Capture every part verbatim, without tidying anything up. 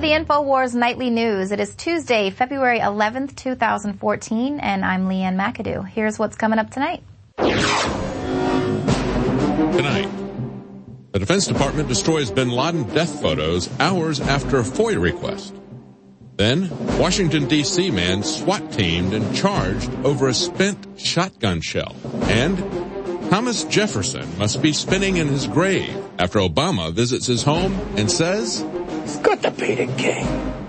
the InfoWars Nightly News. It is Tuesday, February eleventh, two thousand fourteen, and I'm Leanne McAdoo. Here's what's coming up tonight. Tonight, the Defense Department destroys bin Laden death photos hours after a FOIA request. Then, Washington, D C man SWAT teamed and charged over a spent shotgun shell. And Thomas Jefferson must be spinning in his grave after Obama visits his home and says, "It's good to be the king."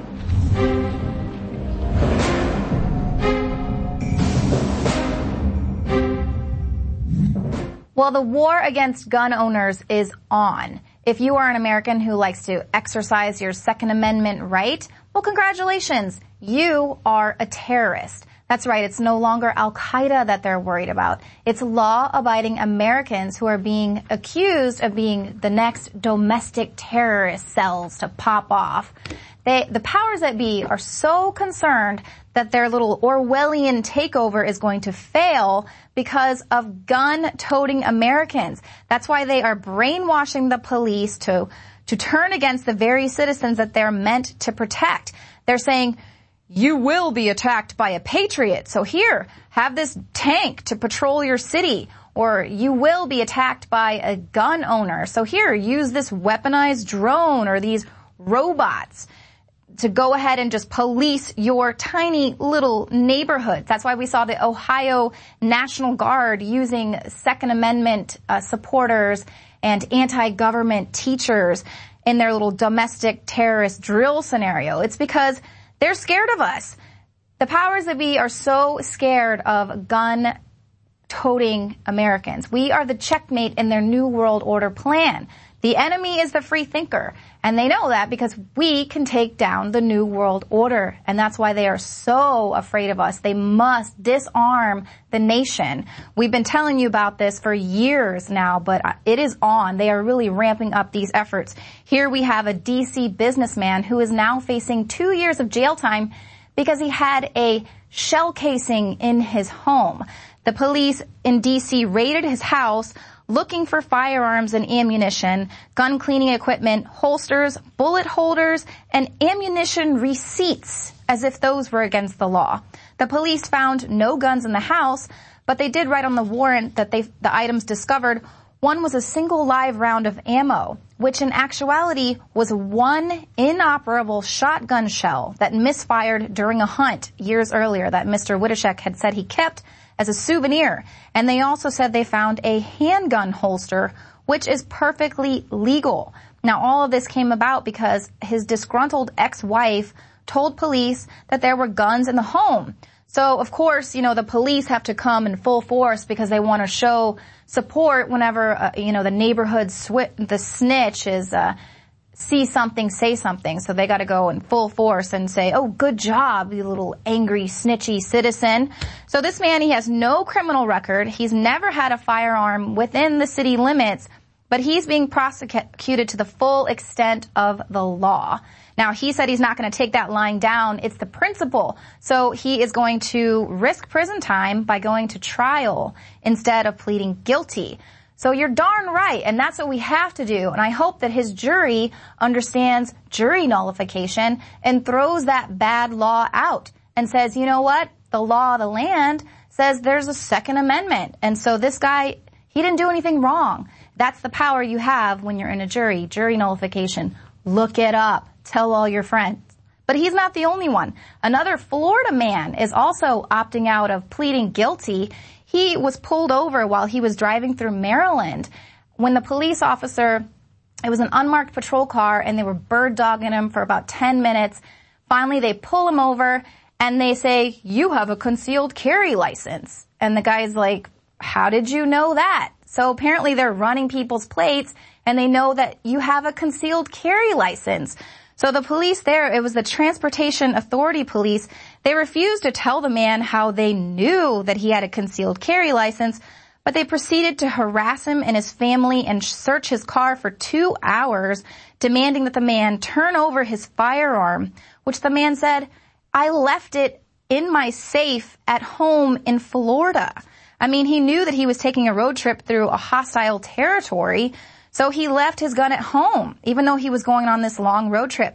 Well, the war against gun owners is on. If you are an American who likes to exercise your Second Amendment right, well, congratulations. You are a terrorist. That's right. It's no longer Al-Qaeda that they're worried about. It's law-abiding Americans who are being accused of being the next domestic terrorist cells to pop off. They, the powers that be are so concerned that their little Orwellian takeover is going to fail because of gun-toting Americans. That's why they are brainwashing the police to, to turn against the very citizens that they're meant to protect. They're saying, you will be attacked by a patriot. So here, have this tank to patrol your city. Or you will be attacked by a gun owner. So here, use this weaponized drone or these robots to go ahead and just police your tiny little neighborhoods. That's why we saw the Ohio National Guard using Second Amendment uh, supporters and anti-government teachers in their little domestic terrorist drill scenario. It's because they're scared of us. The powers that be are so scared of gun-toting Americans. We are the checkmate in their New World Order plan. The enemy is the free thinker, and they know that because we can take down the New World Order, and that's why they are so afraid of us. They must disarm the nation. We've been telling you about this for years now, but it is on. They are really ramping up these efforts. Here we have a D C businessman who is now facing two years of jail time because he had a shell casing in his home. The police in D C raided his house looking for firearms and ammunition, gun cleaning equipment, holsters, bullet holders, and ammunition receipts, as if those were against the law. The police found no guns in the house, but they did write on the warrant that they, the items discovered, one was a single live round of ammo, which in actuality was one inoperable shotgun shell that misfired during a hunt years earlier that Mister Witashek had said he kept as a souvenir. And they also said they found a handgun holster, which is perfectly legal. Now, all of this came about because his disgruntled ex-wife told police that there were guns in the home. So, of course, you know, the police have to come in full force because they want to show support whenever, uh, you know, the neighborhood swi- the snitch is, uh, see something, say something. So they got to go in full force and say, oh, good job, you little angry, snitchy citizen. So this man, he has no criminal record. He's never had a firearm within the city limits, but he's being prosecuted to the full extent of the law. Now, he said he's not going to take that lying down. It's the principle. So he is going to risk prison time by going to trial instead of pleading guilty. So you're darn right, and that's what we have to do. And I hope that his jury understands jury nullification and throws that bad law out and says, you know what? The law of the land says there's a Second Amendment. And so this guy, he didn't do anything wrong. That's the power you have when you're in a jury, jury nullification. Look it up. Tell all your friends. But he's not the only one. Another Florida man is also opting out of pleading guilty. He was pulled over while he was driving through Maryland. When the police officer, it was an unmarked patrol car, and they were bird dogging him for about ten minutes. Finally, they pull him over, and they say, you have a concealed carry license. And the guy's like, how did you know that? So apparently they're running people's plates, and they know that you have a concealed carry license. So the police there, it was the Transportation Authority Police, they refused to tell the man how they knew that he had a concealed carry license, but they proceeded to harass him and his family and search his car for two hours, demanding that the man turn over his firearm, which the man said, I left it in my safe at home in Florida. I mean, he knew that he was taking a road trip through a hostile territory, so he left his gun at home, even though he was going on this long road trip.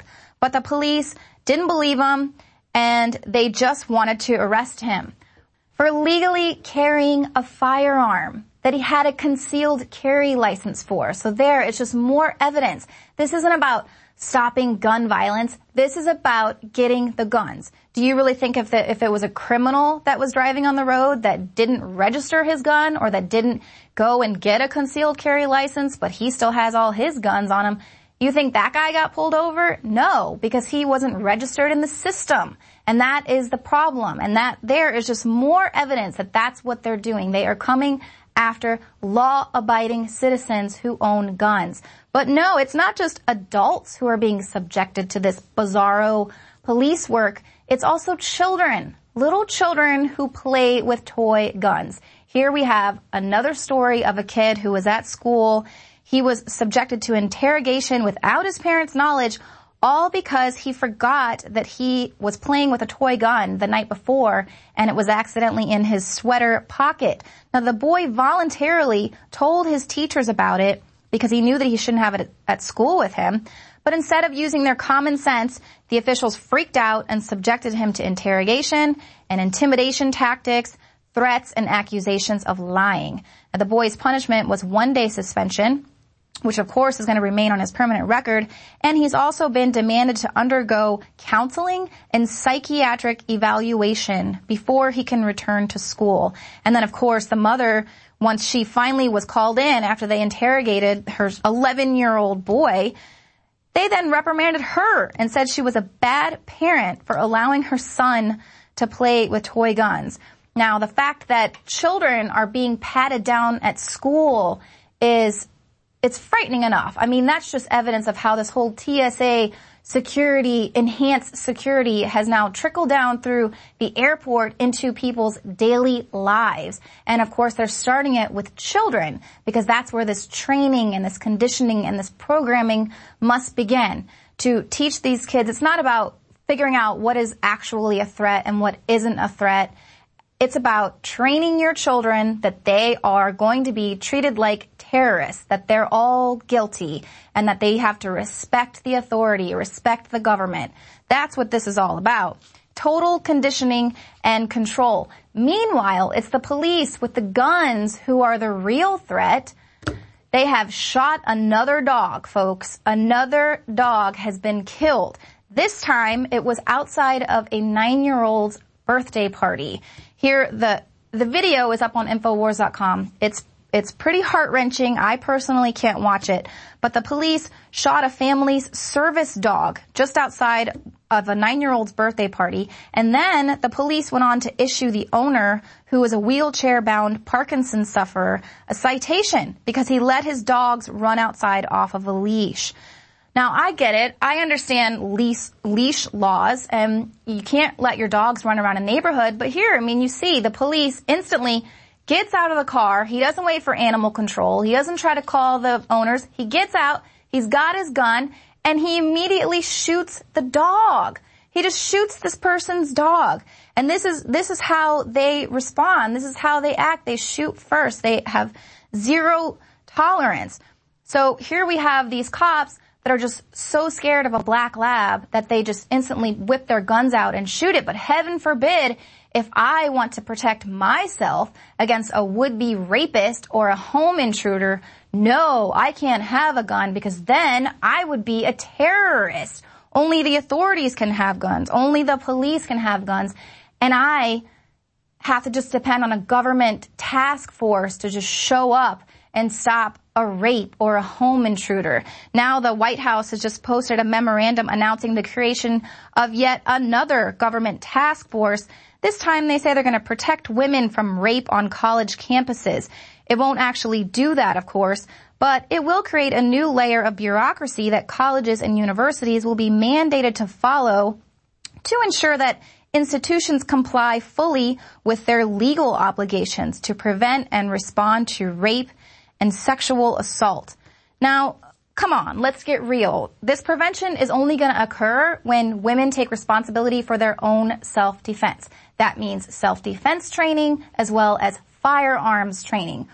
But the police didn't believe him, and they just wanted to arrest him for legally carrying a firearm that he had a concealed carry license for. So there, it's just more evidence. This isn't about stopping gun violence. This is about getting the guns. Do you really think if, the, if it was a criminal that was driving on the road that didn't register his gun or that didn't go and get a concealed carry license, but he still has all his guns on him, you think that guy got pulled over? No, because he wasn't registered in the system. And that is the problem. And that there is just more evidence that that's what they're doing. They are coming after law-abiding citizens who own guns. But no, it's not just adults who are being subjected to this bizarro police work. It's also children, little children who play with toy guns. Here we have another story of a kid who was at school. He was subjected to interrogation without his parents' knowledge, all because he forgot that he was playing with a toy gun the night before and it was accidentally in his sweater pocket. Now, the boy voluntarily told his teachers about it because he knew that he shouldn't have it at school with him. But instead of using their common sense, the officials freaked out and subjected him to interrogation and intimidation tactics, threats, and accusations of lying. Now, the boy's punishment was one day suspension, which of course is going to remain on his permanent record, and he's also been demanded to undergo counseling and psychiatric evaluation before he can return to school. And then of course the mother, once she finally was called in after they interrogated her eleven-year-old boy, they then reprimanded her and said she was a bad parent for allowing her son to play with toy guns. Now, the fact that children are being patted down at school is It's frightening enough. I mean, that's just evidence of how this whole T S A security, enhanced security, has now trickled down through the airport into people's daily lives. And of course, they're starting it with children because that's where this training and this conditioning and this programming must begin. To teach these kids, it's not about figuring out what is actually a threat and what isn't a threat. It's about training your children that they are going to be treated like terrorists, that they're all guilty, and that they have to respect the authority, respect the government. That's what this is all about. Total conditioning and control. Meanwhile, it's the police with the guns who are the real threat. They have shot another dog, folks. Another dog has been killed. This time, it was outside of a nine-year-old's birthday party. Here, the the video is up on Infowars dot com. It's It's pretty heart-wrenching. I personally can't watch it. But the police shot a family's service dog just outside of a nine-year-old's birthday party. And then the police went on to issue the owner, who was a wheelchair-bound Parkinson's sufferer, a citation because he let his dogs run outside off of a leash. Now, I get it. I understand leash, leash laws, and you can't let your dogs run around a neighborhood. But here, I mean, you see the police instantly gets out of the car. He doesn't wait for animal control. He doesn't try to call the owners. He gets out. He's got his gun, and he immediately shoots the dog. He just shoots this person's dog. And this is, this is how they respond. This is how they act. They shoot first. They have zero tolerance. So here we have these cops that are just so scared of a black lab that they just instantly whip their guns out and shoot it. But heaven forbid, if I want to protect myself against a would-be rapist or a home intruder, no, I can't have a gun because then I would be a terrorist. Only the authorities can have guns. Only the police can have guns. And I have to just depend on a government task force to just show up and stop a rape or a home intruder. Now the White House has just posted a memorandum announcing the creation of yet another government task force. This time they say they're going to protect women from rape on college campuses. It won't actually do that, of course, but it will create a new layer of bureaucracy that colleges and universities will be mandated to follow to ensure that institutions comply fully with their legal obligations to prevent and respond to rape and sexual assault. Now, come on, let's get real. This prevention is only going to occur when women take responsibility for their own self-defense. That means self-defense training as well as firearms training.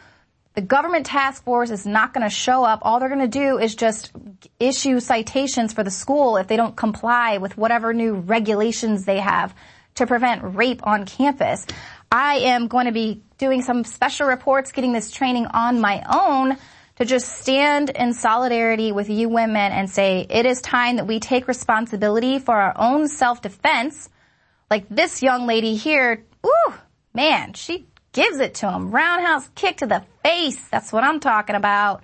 The government task force is not going to show up. All they're going to do is just issue citations for the school if they don't comply with whatever new regulations they have to prevent rape on campus. I am going to be doing some special reports, getting this training on my own to just stand in solidarity with you women and say it is time that we take responsibility for our own self-defense. Like this young lady here, ooh, man, she gives it to him. Roundhouse kick to the face. That's what I'm talking about.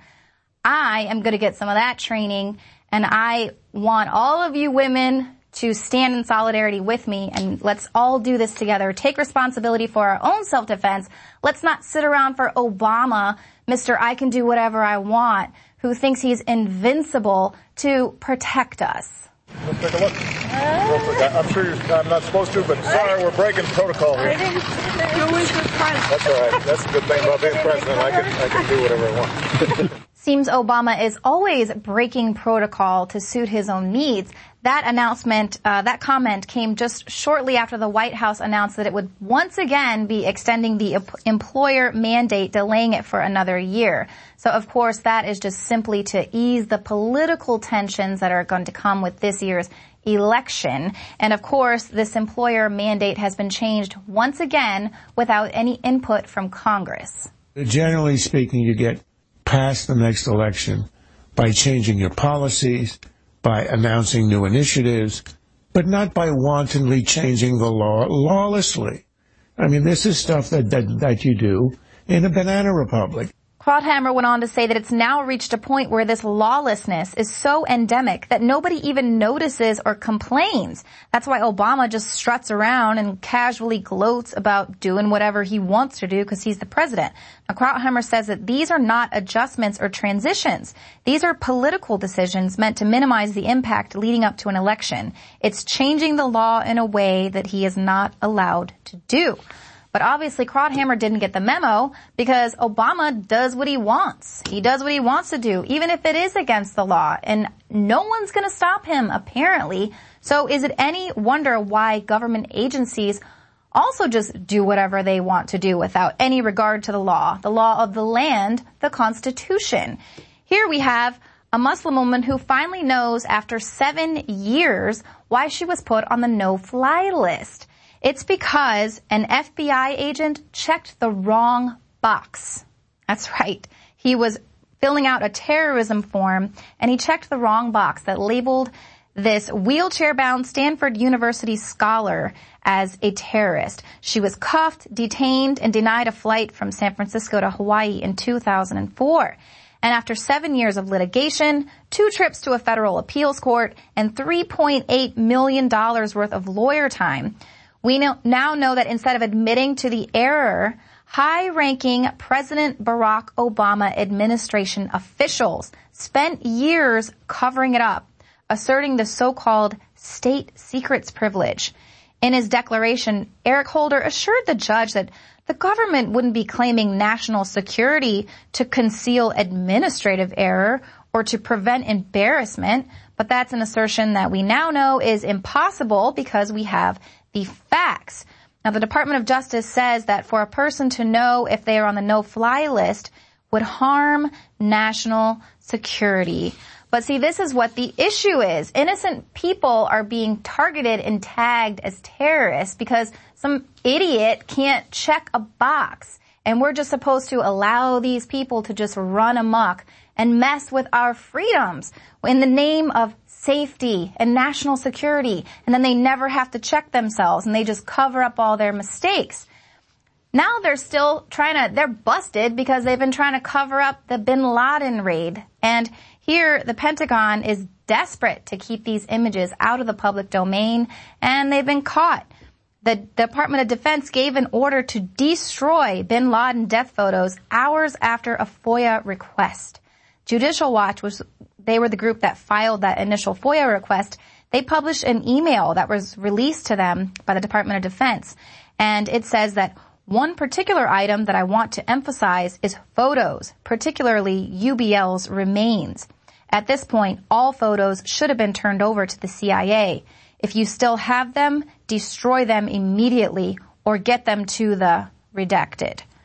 I am going to get some of that training, and I want all of you women to stand in solidarity with me, and let's all do this together. Take responsibility for our own self-defense. Let's not sit around for Obama, Mister I can do whatever I want, who thinks he's invincible to protect us. Let's take a look. Real quick. I'm sure you're, I'm not supposed to, but sorry, we're breaking protocol here. You're always the president. That's all right. That's the good thing about being president. I can, I can do whatever I want. Seems Obama is always breaking protocol to suit his own needs. That announcement, uh, that comment came just shortly after the White House announced that it would once again be extending the employer mandate, delaying it for another year. So, of course, that is just simply to ease the political tensions that are going to come with this year's election. And, of course, this employer mandate has been changed once again without any input from Congress. Generally speaking, you get past the next election by changing your policies, by announcing new initiatives, but not by wantonly changing the law lawlessly. I mean, this is stuff that, that, that you do in a banana republic. Krauthammer went on to say that it's now reached a point where this lawlessness is so endemic that nobody even notices or complains. That's why Obama just struts around and casually gloats about doing whatever he wants to do because he's the president. Now, Krauthammer says that these are not adjustments or transitions. These are political decisions meant to minimize the impact leading up to an election. It's changing the law in a way that he is not allowed to do. But obviously, Krauthammer didn't get the memo because Obama does what he wants. He does what he wants to do, even if it is against the law. And no one's going to stop him, apparently. So is it any wonder why government agencies also just do whatever they want to do without any regard to the law, the law of the land, the Constitution? Here we have a Muslim woman who finally knows after seven years why she was put on the no-fly list. It's because an F B I agent checked the wrong box. That's right. He was filling out a terrorism form, and he checked the wrong box that labeled this wheelchair-bound Stanford University scholar as a terrorist. She was cuffed, detained, and denied a flight from San Francisco to Hawaii in two thousand four. And after seven years of litigation, two trips to a federal appeals court, and three point eight million dollars worth of lawyer time, we know, now know that instead of admitting to the error, high-ranking President Barack Obama administration officials spent years covering it up, asserting the so-called state secrets privilege. In his declaration, Eric Holder assured the judge that the government wouldn't be claiming national security to conceal administrative error or to prevent embarrassment, but that's an assertion that we now know is impossible because we have the facts. Now, the Department of Justice says that for a person to know if they are on the no-fly list would harm national security. But see, this is what the issue is. Innocent people are being targeted and tagged as terrorists because some idiot can't check a box. And we're just supposed to allow these people to just run amok and mess with our freedoms in the name of safety and national security, and then they never have to check themselves, and they just cover up all their mistakes. Now they're still trying to, they're busted because they've been trying to cover up the Bin Laden raid. And here the Pentagon is desperate to keep these images out of the public domain, and they've been caught. The Department of Defense gave an order to destroy Bin Laden death photos hours after a FOIA request. Judicial Watch was They were the group that filed that initial FOIA request. They published an email that was released to them by the Department of Defense. And it says that one particular item that I want to emphasize is photos, particularly U B L's remains. At this point, all photos should have been turned over to the C I A. If you still have them, destroy them immediately or get them to the redacted.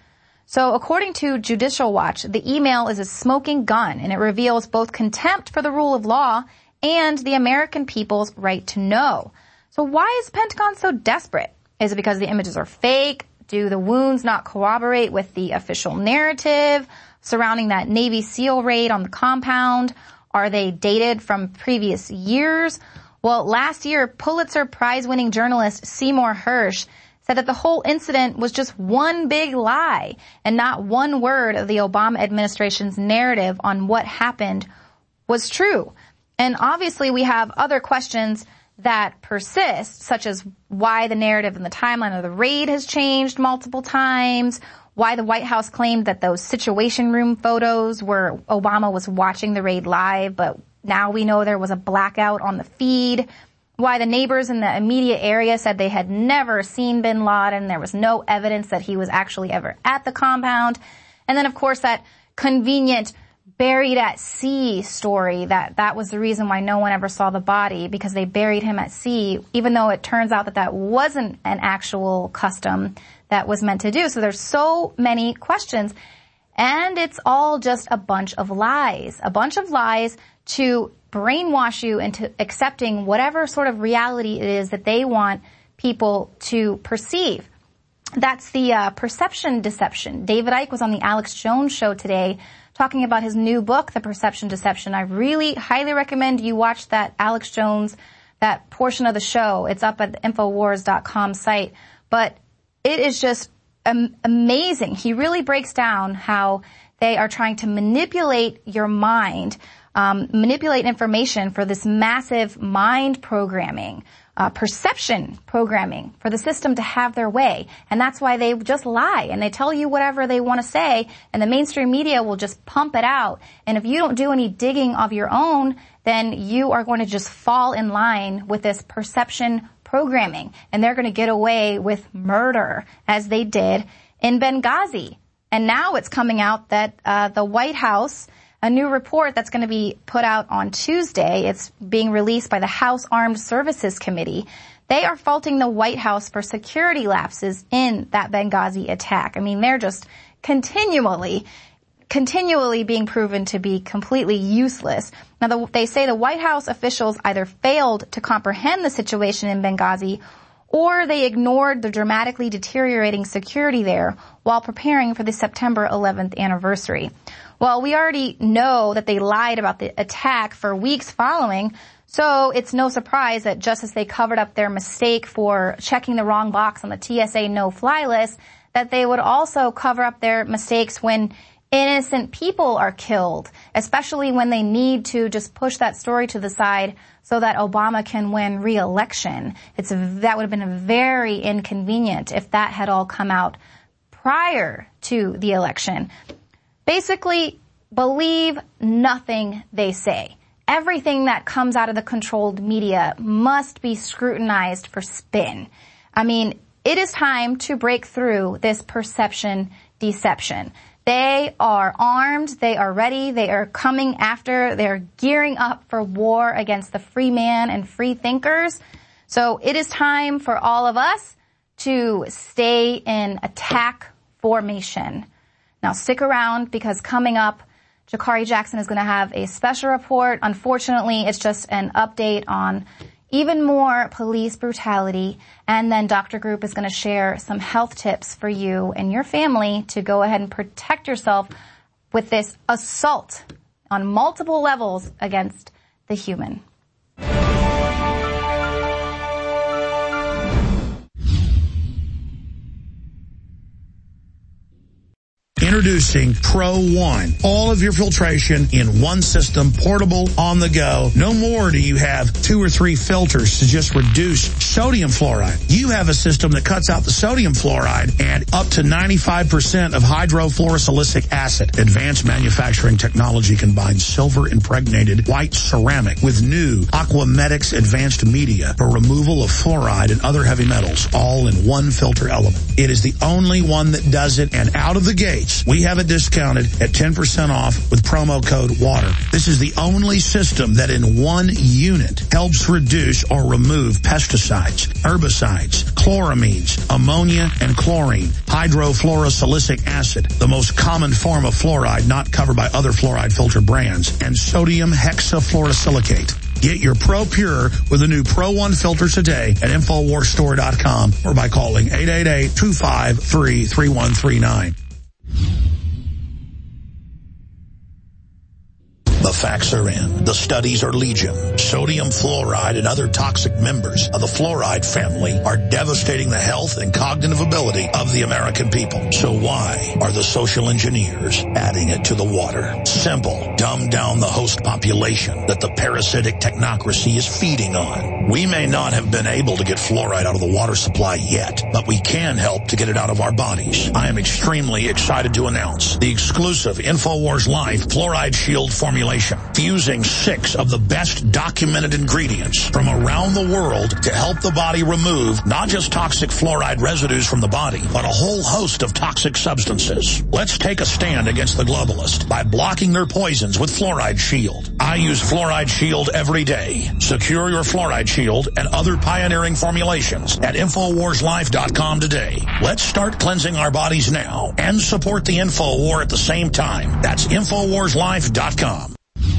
So according to Judicial Watch, the email is a smoking gun, and it reveals both contempt for the rule of law and the American people's right to know. So why is the Pentagon so desperate? Is it because the images are fake? Do the wounds not corroborate with the official narrative surrounding that Navy SEAL raid on the compound? Are they dated from previous years? Well, last year, Pulitzer Prize-winning journalist Seymour Hersh said that the whole incident was just one big lie and not one word of the Obama administration's narrative on what happened was true. And obviously we have other questions that persist, such as why the narrative and the timeline of the raid has changed multiple times, why the White House claimed that those Situation Room photos where Obama was watching the raid live, but now we know there was a blackout on the feed, why the neighbors in the immediate area said they had never seen bin Laden. There was no evidence that he was actually ever at the compound. And then, of course, that convenient buried at sea story, that that was the reason why no one ever saw the body, because they buried him at sea, even though it turns out that that wasn't an actual custom that was meant to do. So there's so many questions. And it's all just a bunch of lies, a bunch of lies to brainwash you into accepting whatever sort of reality it is that they want people to perceive. That's the uh, perception deception. David Icke was on the Alex Jones show today talking about his new book, The Perception Deception. I really highly recommend you watch that Alex Jones, that portion of the show. It's up at the Infowars dot com site. But it is just um, amazing. He really breaks down how they are trying to manipulate your mind, um, manipulate information for this massive mind programming, uh, perception programming for the system to have their way. And that's why they just lie and they tell you whatever they want to say, and the mainstream media will just pump it out. And if you don't do any digging of your own, then you are going to just fall in line with this perception programming, and they're going to get away with murder as they did in Benghazi. And now it's coming out that uh, the White House, a new report that's going to be put out on Tuesday, it's being released by the House Armed Services Committee. They are faulting the White House for security lapses in that Benghazi attack. I mean, they're just continually, continually being proven to be completely useless. Now, the, they say the White House officials either failed to comprehend the situation in Benghazi, or they ignored the dramatically deteriorating security there while preparing for the September eleventh anniversary. Well, we already know that they lied about the attack for weeks following, so it's no surprise that just as they covered up their mistake for checking the wrong box on the T S A no-fly list, that they would also cover up their mistakes when innocent people are killed, especially when they need to just push that story to the side so that Obama can win re-election. It's a, that would have been very inconvenient if that had all come out prior to the election. Basically, believe nothing they say. Everything that comes out of the controlled media must be scrutinized for spin. I mean, it is time to break through this perception deception. They are armed, they are ready, they are coming after, they are gearing up for war against the free man and free thinkers. So it is time for all of us to stay in attack formation. Now stick around, because coming up, Jakari Jackson is going to have a special report. Unfortunately, it's just an update on even more police brutality, and then Doctor Group is going to share some health tips for you and your family to go ahead and protect yourself with this assault on multiple levels against the human. Introducing Pro One. All of your filtration in one system, portable, on the go. No more do you have two or three filters to just reduce sodium fluoride. You have a system that cuts out the sodium fluoride and up to ninety-five percent of hydrofluorosilicic acid. Advanced manufacturing technology combines silver impregnated white ceramic with new Aquamedics advanced media for removal of fluoride and other heavy metals, all in one filter element. It is the only one that does it, and out of the gates, this. We have it discounted at ten percent off with promo code WATER. This is the only system that in one unit helps reduce or remove pesticides, herbicides, chloramines, ammonia, and chlorine, hydrofluorosilicic acid, the most common form of fluoride not covered by other fluoride filter brands, and sodium hexafluorosilicate. Get your Pro Pure with the new Pro One filter today at Infowars Store dot com or by calling eight eight eight, two five three, three one three nine. The facts are in. The studies are legion. Sodium fluoride and other toxic members of the fluoride family are devastating the health and cognitive ability of the American people. So why are the social engineers adding it to the water? Simple. Dumb down the host population that the parasitic technocracy is feeding on. We may not have been able to get fluoride out of the water supply yet, but we can help to get it out of our bodies. I am extremely excited to announce the exclusive InfoWars Life Fluoride Shield formulation, fusing six of the best documented ingredients from around the world to help the body remove not just toxic fluoride residues from the body, but a whole host of toxic substances. Let's take a stand against the globalists by blocking their poisons with Fluoride Shield. I use Fluoride Shield every day. Secure your Fluoride Shield and other pioneering formulations at Infowars Life dot com today. Let's start cleansing our bodies now and support the InfoWar at the same time. That's Infowars Life dot com.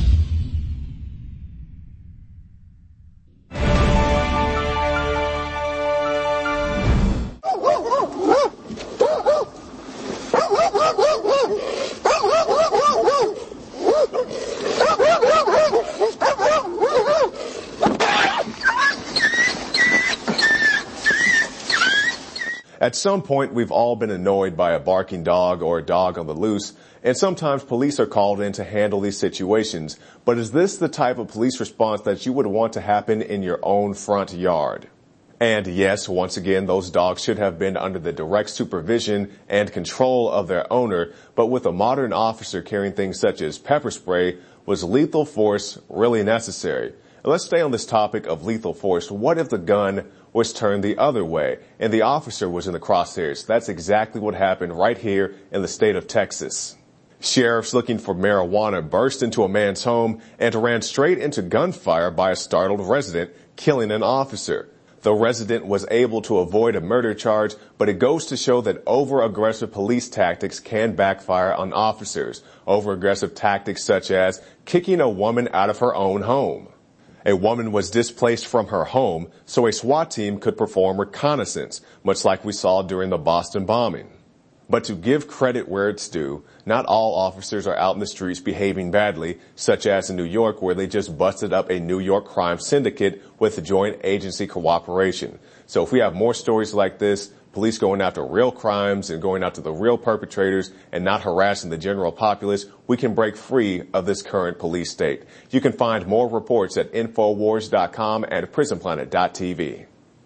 At some point, we've all been annoyed by a barking dog or a dog on the loose, and sometimes police are called in to handle these situations. But is this the type of police response that you would want to happen in your own front yard? And yes, once again, those dogs should have been under the direct supervision and control of their owner, but with a modern officer carrying things such as pepper spray, was lethal force really necessary? Let's stay on this topic of lethal force. What if the gun was turned the other way and the officer was in the crosshairs? That's exactly what happened right here in the state of Texas. Sheriffs looking for marijuana burst into a man's home and ran straight into gunfire by a startled resident, killing an officer. The resident was able to avoid a murder charge, but it goes to show that over-aggressive police tactics can backfire on officers. Over-aggressive tactics such as kicking a woman out of her own home. A woman was displaced from her home so a SWAT team could perform reconnaissance, much like we saw during the Boston bombing. But to give credit where it's due, not all officers are out in the streets behaving badly, such as in New York, where they just busted up a New York crime syndicate with joint agency cooperation. So if we have more stories like this, police going after real crimes and going after the real perpetrators and not harassing the general populace, we can break free of this current police state. You can find more reports at Infowars dot com and Prison Planet dot T V.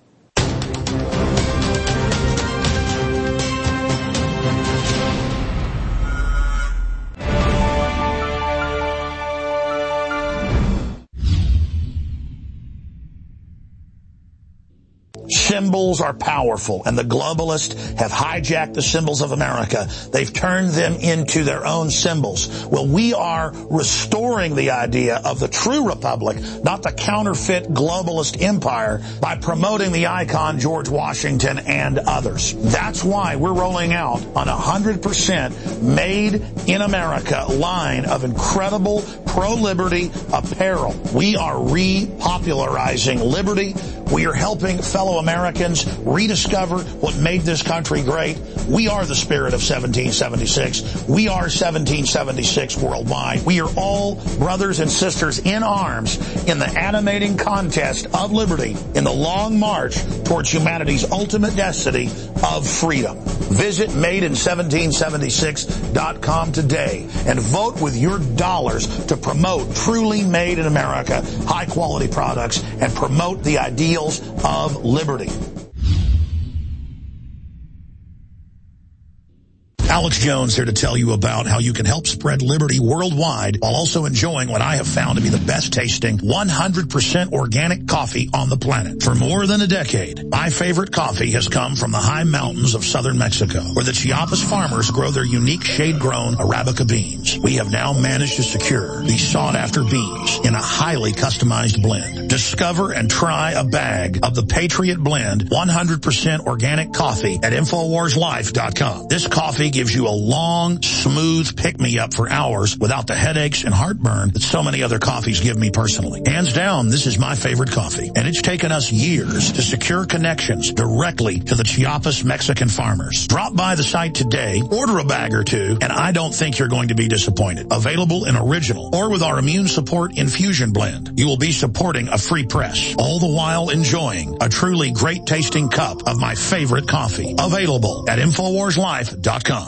Symbols are powerful, and the globalists have hijacked the symbols of America. They've turned them into their own symbols. Well, we are restoring the idea of the true republic, not the counterfeit globalist empire, by promoting the icon George Washington and others. That's why we're rolling out on a one hundred percent made in America line of incredible pro-liberty apparel. We are repopularizing liberty. We are helping fellow Americans rediscover what made this country great. We are the spirit of seventeen seventy-six. We are seventeen seventy-six worldwide. We are all brothers and sisters in arms in the animating contest of liberty in the long march towards humanity's ultimate destiny of freedom. Visit made in seventeen seventy-six dot com today and vote with your dollars to promote truly made in America, high quality products, and promote the ideals of liberty. Alex Jones here to tell you about how you can help spread liberty worldwide while also enjoying what I have found to be the best tasting one hundred percent organic coffee on the planet. For more than a decade, my favorite coffee has come from the high mountains of southern Mexico, where the Chiapas farmers grow their unique shade-grown Arabica beans. We have now managed to secure these sought-after beans in a highly customized blend. Discover and try a bag of the Patriot Blend one hundred percent organic coffee at Infowars Life dot com. This coffee gives you a long, smooth pick-me-up for hours without the headaches and heartburn that so many other coffees give me personally. Hands down, this is my favorite coffee, and it's taken us years to secure connections directly to the Chiapas Mexican farmers. Drop by the site today, order a bag or two, and I don't think you're going to be disappointed. Available in original or with our immune support infusion blend. You will be supporting a free press, all the while enjoying a truly great tasting cup of my favorite coffee. Available at Infowars Life dot com.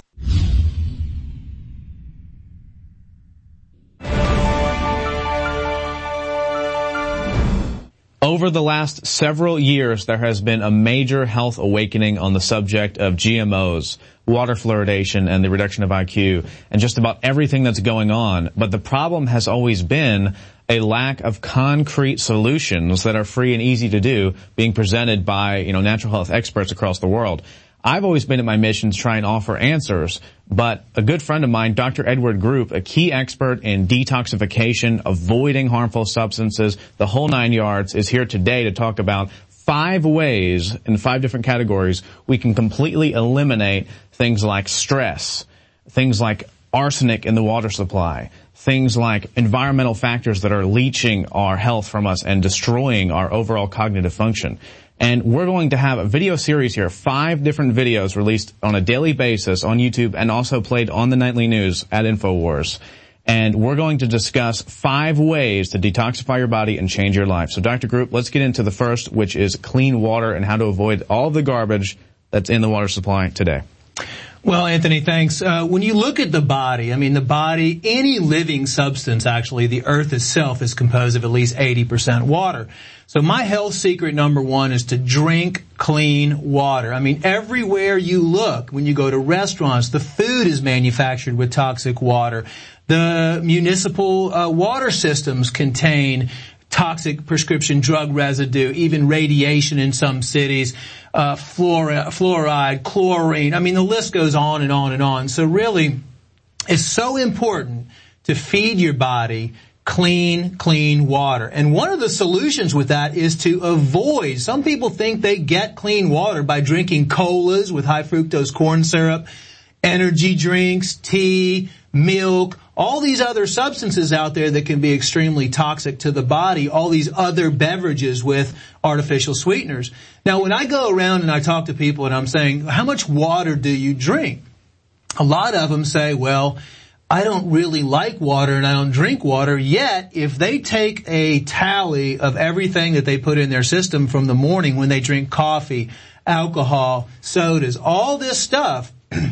Over the last several years, there has been a major health awakening on the subject of G M Os, water fluoridation, and the reduction of I Q, and just about everything that's going on. But the problem has always been a lack of concrete solutions that are free and easy to do being presented by, you know, natural health experts across the world. I've always been at my mission to try and offer answers, but a good friend of mine, Doctor Edward Group, a key expert in detoxification, avoiding harmful substances, the whole nine yards, is here today to talk about five ways in five different categories we can completely eliminate things like stress, things like arsenic in the water supply, things like environmental factors that are leaching our health from us and destroying our overall cognitive function. And we're going to have a video series here, five different videos released on a daily basis on YouTube and also played on the nightly news at InfoWars. And we're going to discuss five ways to detoxify your body and change your life. So, Doctor Group, let's get into the first, which is clean water and how to avoid all of the garbage that's in the water supply today. Well, Anthony, thanks. Uh, when you look at the body, I mean, the body, any living substance, actually, the earth itself is composed of at least eighty percent water. So my health secret number one is to drink clean water. I mean, everywhere you look, when you go to restaurants, the food is manufactured with toxic water. The municipal uh, water systems contain toxic prescription drug residue, even radiation in some cities, uh, fluoride, fluoride, chlorine. I mean, the list goes on and on and on. So really, it's so important to feed your body clean, clean water. And one of the solutions with that is to avoid, some people think they get clean water by drinking colas with high fructose corn syrup, energy drinks, tea, milk, all these other substances out there that can be extremely toxic to the body, all these other beverages with artificial sweeteners. Now, when I go around and I talk to people and I'm saying, how much water do you drink? A lot of them say, well, I don't really like water and I don't drink water. Yet, if they take a tally of everything that they put in their system from the morning when they drink coffee, alcohol, sodas, all this stuff,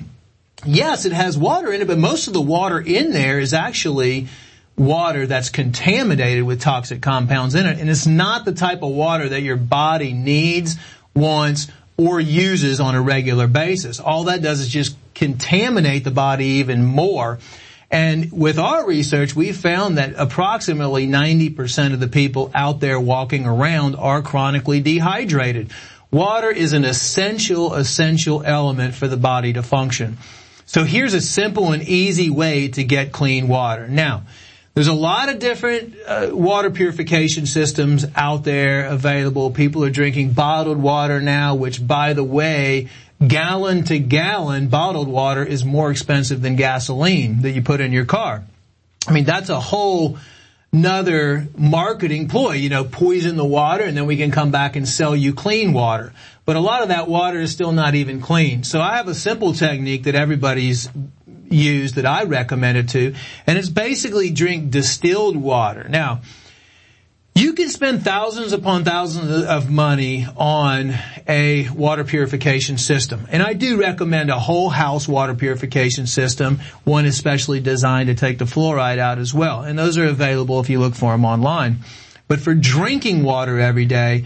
yes, it has water in it, but most of the water in there is actually water that's contaminated with toxic compounds in it. And it's not the type of water that your body needs, wants, or uses on a regular basis. All that does is just contaminate the body even more. And with our research, we found that approximately ninety percent of the people out there walking around are chronically dehydrated. Water is an essential, essential element for the body to function. So here's a simple and easy way to get clean water. Now, there's a lot of different uh, water purification systems out there available. People are drinking bottled water now, which, by the way, gallon to gallon bottled water is more expensive than gasoline that you put in your car. I mean, that's a whole another marketing ploy, you know, poison the water and then we can come back and sell you clean water. But a lot of that water is still not even clean. So I have a simple technique that everybody's used that I recommend it to, and it's basically drink distilled water. Now, you can spend thousands upon thousands of money on a water purification system. And I do recommend a whole house water purification system, one especially designed to take the fluoride out as well. And those are available if you look for them online. But for drinking water every day,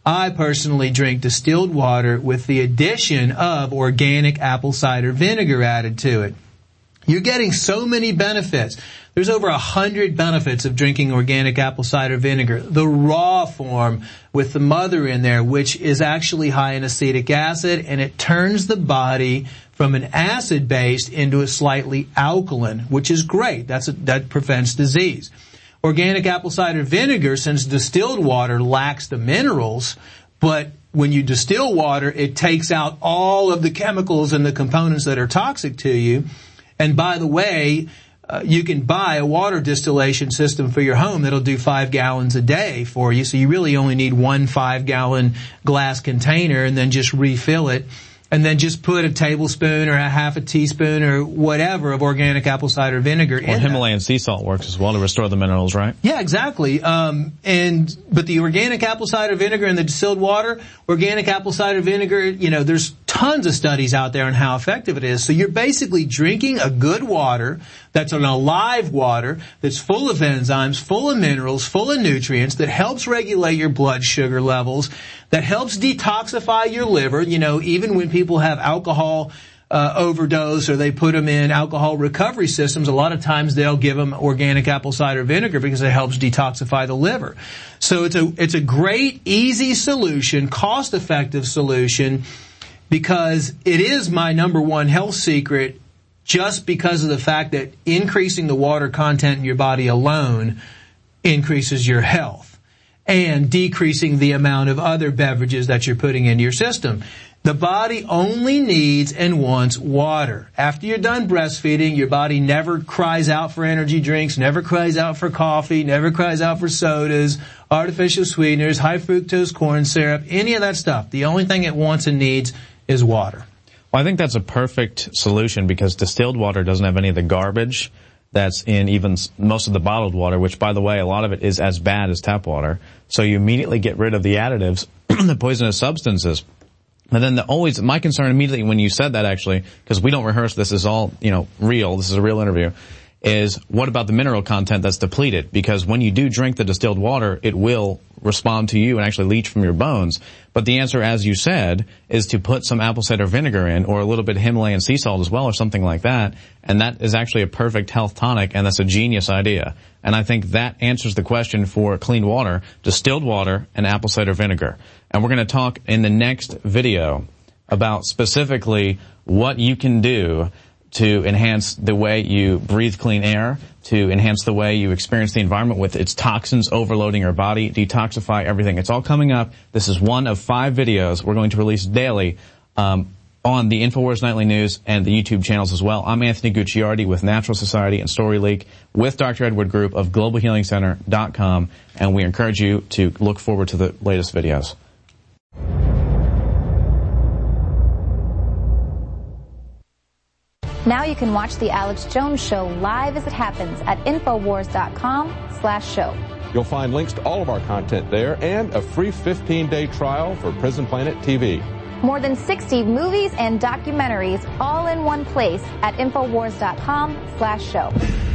I personally drink distilled water with the addition of organic apple cider vinegar added to it. You're getting so many benefits. There's over a hundred benefits of drinking organic apple cider vinegar. The raw form with the mother in there, which is actually high in acetic acid, and it turns the body from an acid-based into a slightly alkaline, which is great. That's a, that prevents disease. Organic apple cider vinegar, since distilled water lacks the minerals, but when you distill water, it takes out all of the chemicals and the components that are toxic to you. And by the way, uh, you can buy a water distillation system for your home that'll do five gallons a day for you. So you really only need one five-gallon glass container and then just refill it. And then just put a tablespoon or a half a teaspoon or whatever of organic apple cider vinegar in. Or Himalayan sea salt works as well to restore the minerals, right? Yeah, exactly. Um, and but the organic apple cider vinegar and the distilled water, organic apple cider vinegar, you know, there's tons of studies out there on how effective it is. So you're basically drinking a good water that's an alive water that's full of enzymes, full of minerals, full of nutrients, that helps regulate your blood sugar levels, that helps detoxify your liver. You know, even when people have alcohol uh, overdose or they put them in alcohol recovery systems, a lot of times they'll give them organic apple cider vinegar because it helps detoxify the liver. So it's a it's a great, easy solution, cost-effective solution, because it is my number one health secret, just because of the fact that increasing the water content in your body alone increases your health, and decreasing the amount of other beverages that you're putting into your system. The body only needs and wants water. After you're done breastfeeding, your body never cries out for energy drinks, never cries out for coffee, never cries out for sodas, artificial sweeteners, high fructose corn syrup, any of that stuff. The only thing it wants and needs is water. Well, I think that's a perfect solution, because distilled water doesn't have any of the garbage that's in even most of the bottled water, which, by the way, a lot of it is as bad as tap water. So you immediately get rid of the additives, the poisonous substances. And then the always, my concern immediately when you said that, actually, because we don't rehearse, this is all, you know, real, this is a real interview, is what about the mineral content that's depleted? Because when you do drink the distilled water, it will respond to you and actually leach from your bones. But the answer, as you said, is to put some apple cider vinegar in, or a little bit of Himalayan sea salt as well, or something like that. And that is actually a perfect health tonic, and that's a genius idea. And I think that answers the question for clean water: distilled water and apple cider vinegar. And we're going to talk in the next video about specifically what you can do to enhance the way you breathe clean air, to enhance the way you experience the environment with its toxins overloading your body, detoxify everything. It's all coming up. This is one of five videos we're going to release daily um, on the InfoWars Nightly News and the YouTube channels as well. I'm Anthony Gucciardi with Natural Society and StoryLeak, with Doctor Edward Group of Global Healing Center dot com, and we encourage you to look forward to the latest videos. Now you can watch The Alex Jones Show live as it happens at Infowars dot com slash show. You'll find links to all of our content there and a free fifteen day trial for Prison Planet T V. More than sixty movies and documentaries all in one place at Infowars dot com slash show.